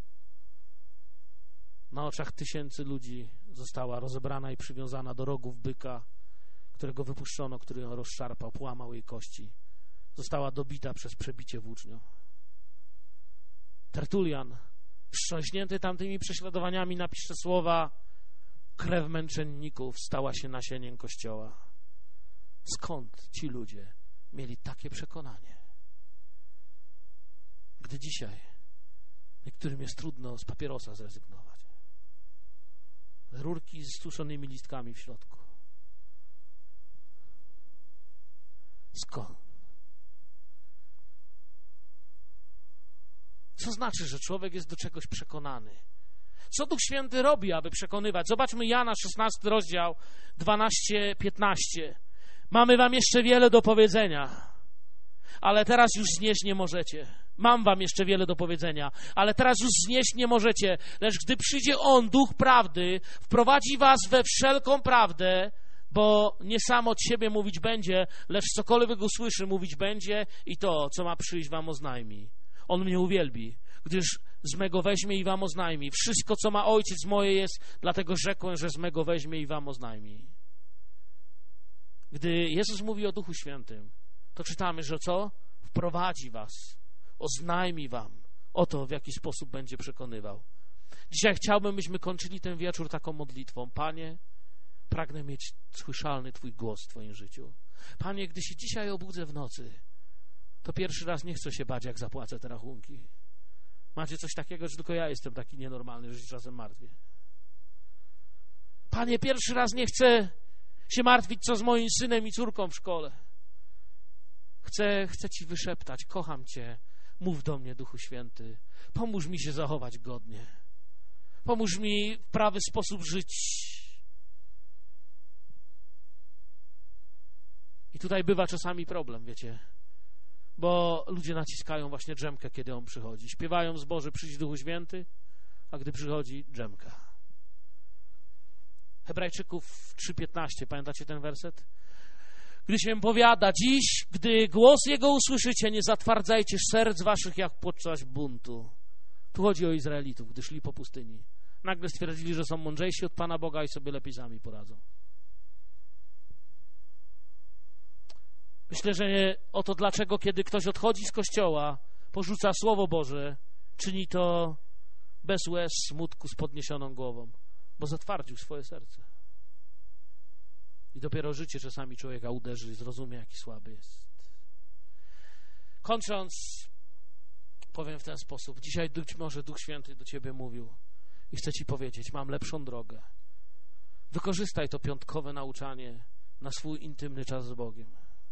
Na oczach tysięcy ludzi została rozebrana i przywiązana do rogów byka, którego wypuszczono, który ją rozszarpał, połamał jej kości. Została dobita przez przebicie włócznią. Tertulian, wstrząśnięty tamtymi prześladowaniami, napisze słowa: krew męczenników stała się nasieniem Kościoła. Skąd ci ludzie mieli takie przekonanie? Gdy dzisiaj niektórym jest trudno z papierosa zrezygnować. Rurki z suszonymi listkami w środku. Skąd? Co znaczy, że człowiek jest do czegoś przekonany? Co Duch Święty robi, aby przekonywać? Zobaczmy Jana, szesnasty rozdział, dwanaście piętnaście. Mamy wam jeszcze wiele do powiedzenia, ale teraz już znieść nie możecie. Mam wam jeszcze wiele do powiedzenia, ale teraz już znieść nie możecie. Lecz gdy przyjdzie On, Duch Prawdy, wprowadzi was we wszelką prawdę, bo nie sam od siebie mówić będzie, lecz cokolwiek usłyszy, mówić będzie i to, co ma przyjść, wam oznajmi. On mnie uwielbi, gdyż z mego weźmie i wam oznajmi. Wszystko, co ma Ojciec, moje jest, dlatego rzekłem, że z mego weźmie i wam oznajmi. Gdy Jezus mówi o Duchu Świętym, to czytamy, że co? Wprowadzi was, oznajmi wam o to, w jaki sposób będzie przekonywał. Dzisiaj chciałbym, byśmy kończyli ten wieczór taką modlitwą. Panie, pragnę mieć słyszalny Twój głos w Twoim życiu. Panie, gdy się dzisiaj obudzę w nocy, to pierwszy raz nie chcę się bać, jak zapłacę te rachunki. Macie coś takiego, że tylko ja jestem taki nienormalny, że się czasem martwię. Panie, pierwszy raz nie chcę się martwić, co z moim synem i córką w szkole. Chcę, chcę Ci wyszeptać: kocham Cię, mów do mnie, Duchu Święty. Pomóż mi się zachować godnie. Pomóż mi w prawy sposób żyć. I tutaj bywa czasami problem, wiecie, bo ludzie naciskają właśnie drzemkę, kiedy On przychodzi. Śpiewają zboże: przyjdź Duchu Święty, a gdy przychodzi, drzemka. Hebrajczyków trzy piętnaście, pamiętacie ten werset? Gdy się powiada: dziś, gdy głos Jego usłyszycie, nie zatwardzajcie serc waszych jak podczas buntu. Tu chodzi o Izraelitów, gdy szli po pustyni. Nagle stwierdzili, że są mądrzejsi od Pana Boga i sobie lepiej sami poradzą. Myślę, że oto dlaczego, kiedy ktoś odchodzi z Kościoła, porzuca Słowo Boże, czyni to bez łez, smutku, z podniesioną głową, bo zatwardził swoje serce. I dopiero życie czasami człowieka uderzy i zrozumie, jaki słaby jest. Kończąc, powiem w ten sposób. Dzisiaj być może Duch Święty do Ciebie mówił i chcę Ci powiedzieć: mam lepszą drogę. Wykorzystaj to piątkowe nauczanie na swój intymny czas z Bogiem.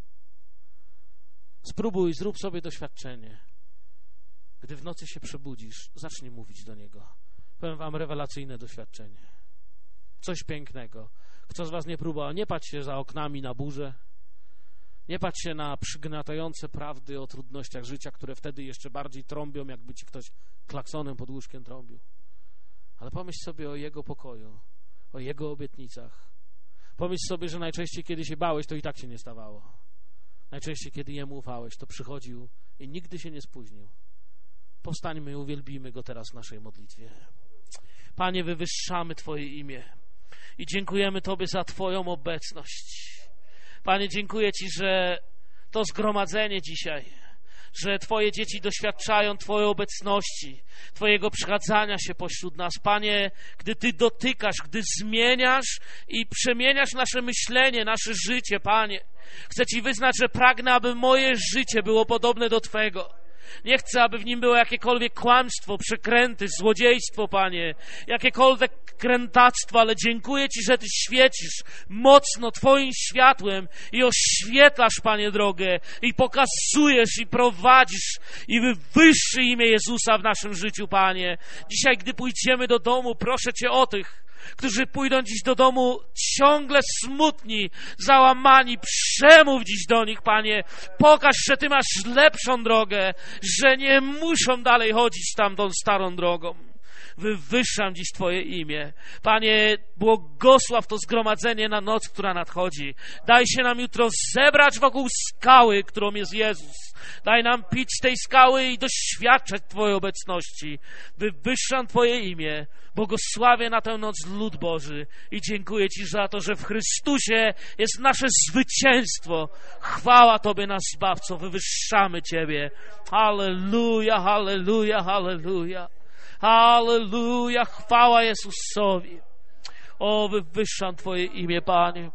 Spróbuj, zrób sobie doświadczenie. Gdy w nocy się przebudzisz, zacznij mówić do Niego. Powiem wam rewelacyjne doświadczenie. Coś pięknego. Kto z was nie próbował, nie patrz się za oknami na burzę. Nie patrz się na przygniatające prawdy o trudnościach życia, które wtedy jeszcze bardziej trąbią, jakby ci ktoś klaksonem pod łóżkiem trąbił. Ale pomyśl sobie o Jego pokoju, o Jego obietnicach. Pomyśl sobie, że najczęściej, kiedy się bałeś, to i tak się nie stawało. Najczęściej, kiedy Jemu ufałeś, to przychodził i nigdy się nie spóźnił. Powstańmy i uwielbimy Go teraz w naszej modlitwie. Panie, wywyższamy Twoje imię i dziękujemy Tobie za Twoją obecność. Panie, dziękuję Ci, że to zgromadzenie dzisiaj, że Twoje dzieci doświadczają Twojej obecności, Twojego przechadzania się pośród nas. Panie, gdy Ty dotykasz, gdy zmieniasz i przemieniasz nasze myślenie, nasze życie, Panie, chcę Ci wyznać, że pragnę, aby moje życie było podobne do Twego. Nie chcę, aby w nim było jakiekolwiek kłamstwo, przekręty, złodziejstwo, Panie, jakiekolwiek krętactwo, ale dziękuję Ci, że Ty świecisz mocno Twoim światłem i oświetlasz, Panie, drogę i pokazujesz i prowadzisz i wywyższy imię Jezusa w naszym życiu, Panie. Dzisiaj, gdy pójdziemy do domu, proszę Cię o tych, którzy pójdą dziś do domu ciągle smutni, załamani. Przemów dziś do nich, Panie. Pokaż, że Ty masz lepszą drogę, że nie muszą dalej chodzić tamtą starą drogą. Wywyższam dziś Twoje imię. Panie, błogosław to zgromadzenie na noc, która nadchodzi. Daj się nam jutro zebrać wokół skały, którą jest Jezus. Daj nam pić z tej skały i doświadczać Twojej obecności. Wywyższam Twoje imię. Błogosławię na tę noc lud Boży i dziękuję Ci za to, że w Chrystusie jest nasze zwycięstwo. Chwała Tobie, nasz Zbawco. Wywyższamy Ciebie. Halleluja, halleluja, halleluja. Halleluja, chwała Jezusowi. O, wywyższam Twoje imię, Panie.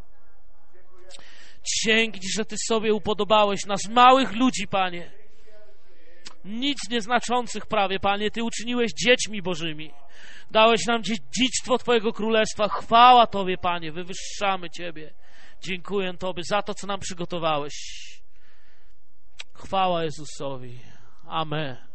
Dzięki Ci, że Ty sobie upodobałeś nas, małych ludzi, Panie. Nic nieznaczących prawie, Panie. Ty uczyniłeś dziećmi Bożymi. Dałeś nam dziedzictwo Twojego Królestwa. Chwała Tobie, Panie. Wywyższamy Ciebie. Dziękuję Tobie za to, co nam przygotowałeś. Chwała Jezusowi. Amen.